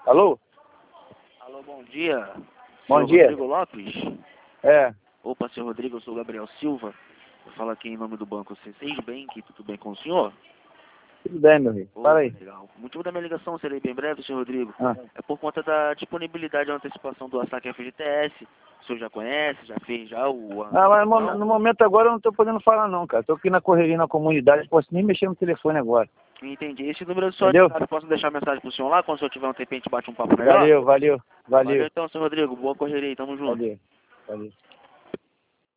Alô? Alô, bom dia. Bom Senhor dia. Rodrigo Lopes? É, Opa, senhor Rodrigo, eu sou o Gabriel Silva. Eu falo aqui em nome do Banco C6 Bank. Tudo bem com o senhor? tudo bem, meu amigo. Fala Opa, aí. legal. O motivo da minha ligação, serei bem breve, senhor Rodrigo. Ah. É por conta da disponibilidade e antecipação do saque FGTS. O senhor já conhece, já fez já o... Mas Não? no momento agora eu não tô podendo falar não, cara. Tô aqui na correria na comunidade, não posso nem mexer no telefone agora. Entendi. Esse número do senhor Entendeu? WhatsApp, posso deixar mensagem pro senhor lá? Quando o senhor tiver um tempinho, a gente bate um papo melhor? Valeu. Valeu então, senhor Rodrigo. Boa correria aí, tamo junto. Valeu.